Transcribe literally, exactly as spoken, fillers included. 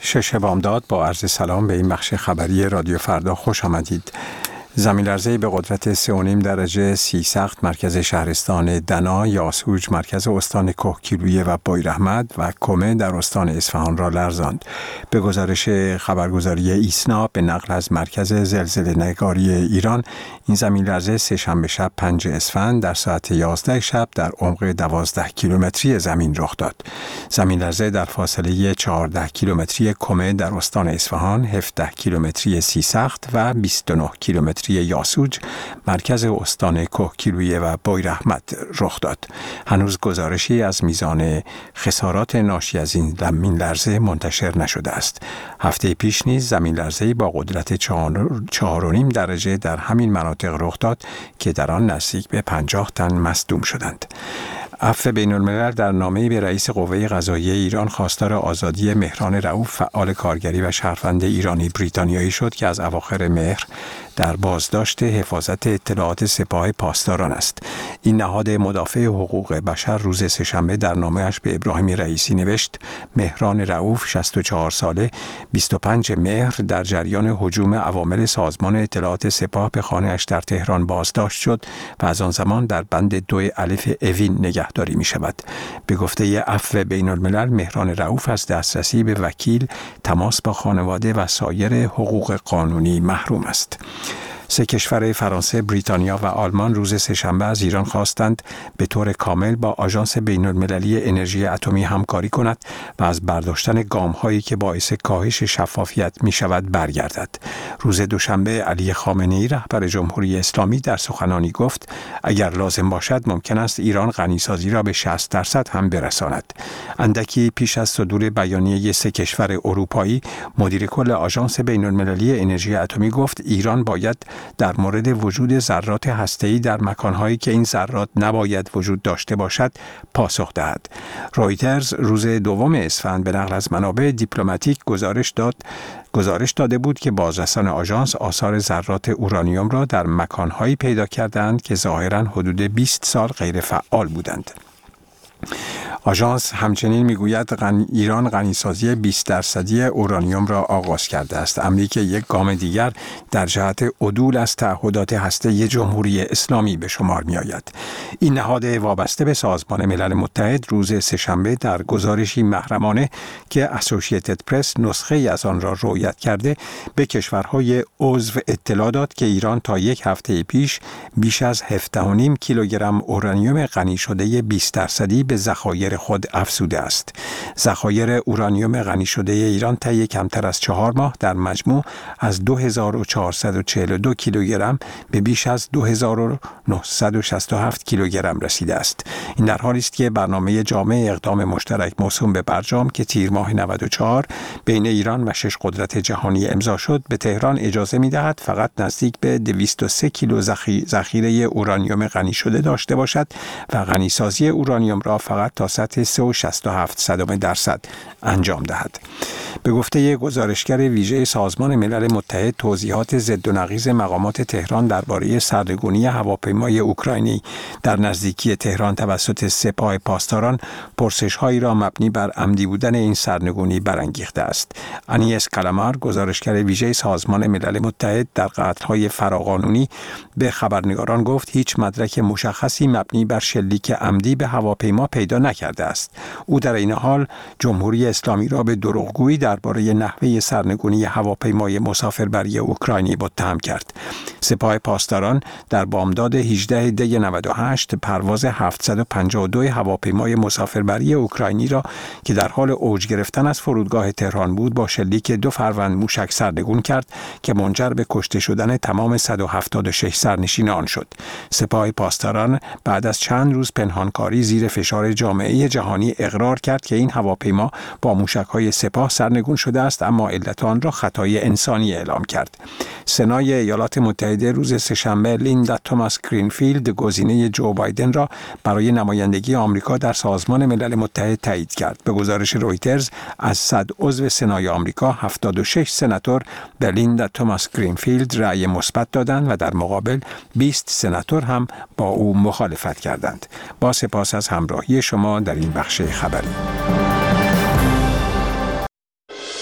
شش بامداد با عرض سلام به این بخش خبری رادیو فردا خوش آمدید. زمین لرزه‌ای به قدرت سه و نیم درجه سی سخت مرکز شهرستان دنا، یاسوج مرکز استان کوهگیلویه و بویراحمد و کمه در استان اصفهان را لرزاند. به گزارش خبرگزاری ایسنا به نقل از مرکز زلزله‌نگاری ایران، این زمین لرزه سه شنبه شب پنج اسفند در ساعت یازده شب در عمق دوازده کیلومتری زمین رخ داد. زمین لرزه در فاصله چهارده کیلومتری کمه در استان اصفهان، هفده کیلومتری سی سخت و بیست و نه کیلومتری یاسوج مرکز استان کوهگیلویه و بویراحمد رخ داد. هنوز گزارشی از میزان خسارات ناشی از این زمین لرزه منتشر نشده است. هفته پیش نیز زمین لرزه‌ای با قدرت چهار و نیم درجه در همین مناطق رخ داد که در آن نزدیک به پنجاه تن مصدوم شدند. عفو بین الملل در نامه‌ای به رئیس قوه قضاییه ایران خواستار آزادی مهران رئوف، فعال کارگری و شهروند ایرانی بریتانیایی شد که از اواخر مهر در بازداشت حفاظت اطلاعات سپاه پاسداران است. این نهاد مدافع حقوق بشر روز سه‌شنبه در نامه‌اش به ابراهیم رئیسی نوشت: مهران رئوف شصت و چهار ساله بیست و پنج مهر در جریان هجوم عوامل سازمان اطلاعات سپاه به خانه‌اش در تهران بازداشت شد و از آن زمان در بند دو الف اوین نگهداری می شود. به گفته عفو بین الملل، مهران رئوف از دسترسی به وکیل، تماس با خانواده و سایر حقوق قانونی محروم است. سه کشور فرانسه، بریتانیا و آلمان روز سه‌شنبه از ایران خواستند به طور کامل با آژانس بین‌المللی انرژی اتمی همکاری کند و از برداشتن گام‌هایی که باعث کاهش شفافیت می‌شود برگردد. روز دوشنبه علی خامنه‌ای رهبر جمهوری اسلامی در سخنانی گفت: اگر لازم باشد ممکن است ایران غنیسازی را به شصت درصد هم برساند. اندکی پیش از صدور بیانیه سه کشور اروپایی، مدیر کل آژانس بین‌المللی انرژی اتمی گفت ایران باید در مورد وجود ذرات هسته‌ای در مکان‌هایی که این ذرات نباید وجود داشته باشد پاسخ دهد. رویترز روز دوم اسفند به نقل از منابع دیپلماتیک گزارش داد گزارش داده بود که بازرسان آژانس آثار ذرات اورانیوم را در مکان‌هایی پیدا کردند که ظاهراً حدود بیست سال غیر فعال بودند. آژانس همچنین میگوید غن... ایران غنیسازی بیست درصدی اورانیوم را آغاز کرده است، امری که یک گام دیگر در جهت عدول از تعهدات هسته‌ای جمهوری اسلامی به شمار می آید. این نهاد وابسته به سازمان ملل متحد روز سه‌شنبه در گزارشی محرمانه که اسوسییتد پرس نسخه ای از آن را رویت کرده، به کشورهای عضو اطلاع داد که ایران تا یک هفته پیش بیش از هفده و نیم کیلوگرم اورانیوم غنی شده بیست درصدی به ذخایر خود افزوده است. ذخایر اورانیوم غنی شده ایران طی کمتر از چهار ماه در مجموع از دو هزار و چهارصد و چهل و دو کیلوگرم به بیش از دو هزار و نهصد و شصت و هفت کیلوگرم رسیده است. این در حالی است که برنامه جامع اقدام مشترک موسوم به برجام که تیر ماه نود و چهار بین ایران و شش قدرت جهانی امضا شد، به تهران اجازه می‌دهد فقط نزدیک به دویست و سه کیلو ذخیره اورانیوم غنی شده داشته باشد و غنیسازی اورانیوم را فقط تا سطح سه و شصت و هفت صدم درصد انجام دهد. به گفته گزارشگر ویژه سازمان ملل متحد، توضیحات ضد و نقیض مقامات تهران درباره سرنگونی هواپیمای اوکراینی در نزدیکی تهران توسط سپاه پاسداران پرسش‌هایی را مبنی بر عمدی بودن این سرنگونی برانگیخته است. انیس کلامار، گزارشگر ویژه سازمان ملل متحد در قتل‌های فراقانونی، به خبرنگاران گفت هیچ مدرک مشخصی مبنی بر شلیک عمدی به هواپیما پیدا نکرده است. او در این حال جمهوری اسلامی را به دروغگویی درباره نحوه سرنگونی هواپیمای مسافربری اوکراینی متهم کرد. سپاه پاسداران در بامداد هجدهم دی نود و هشت پرواز هفتصد و پنجاه و دو هواپیمای مسافربری اوکراینی را که در حال اوج گرفتن از فرودگاه تهران بود با شلیک دو فروند موشک سرنگون کرد که منجر به کشته شدن تمام صد و هفتاد و شش سرنشین آن شد. سپاه پاسداران بعد از چند روز پنهانکاری زیر فشار جامعه جهانی اقرار کرد که این هواپیما با موشک‌های سپاه سرنگون شده است، اما علت آن را خطای انسانی اعلام کرد. سنای ایالات متحده روز سه‌شنبه لیندا توماس گرینفیلد گزینه جو بایدن را برای نمایندگی آمریکا در سازمان ملل متحد تایید کرد. به گزارش رویترز از صد عضو سنای آمریکا هفتاد و شش سناتور به لیندا توماس گرینفیلد رأی مثبت دادند و در مقابل بیست سناتور هم با او مخالفت کردند. با سپاس از همراهی شما در این بخش خبری.